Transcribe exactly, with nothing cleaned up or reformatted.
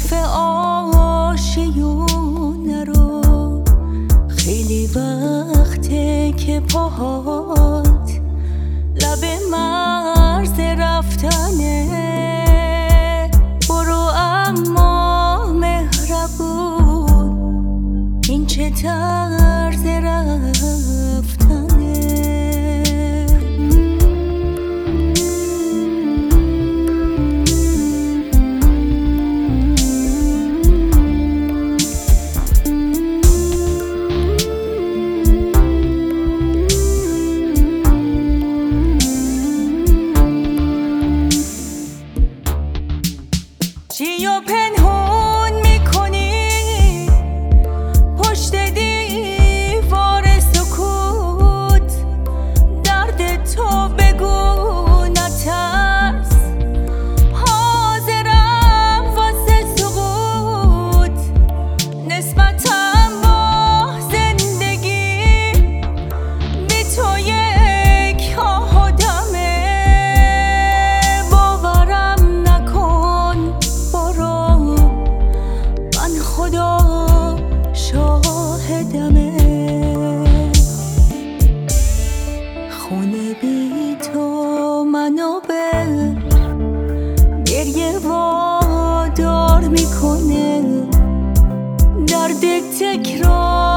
حرف آشیونه رو. خیلی وقته که پاهات لب مرز رفتنه. برو اما مهربون، این چه طرز رفتنه. چی و پنهون میکنی پشت دیوار سکوت؟ درد تو بگو نترس، حاضرم واسه سقوط. نسبتم با زندگی بی تو یک آدمه. باورم نکن، خدا شاهدمه. خونه بی تو منو به گریه وادار میکنه. درد تکرار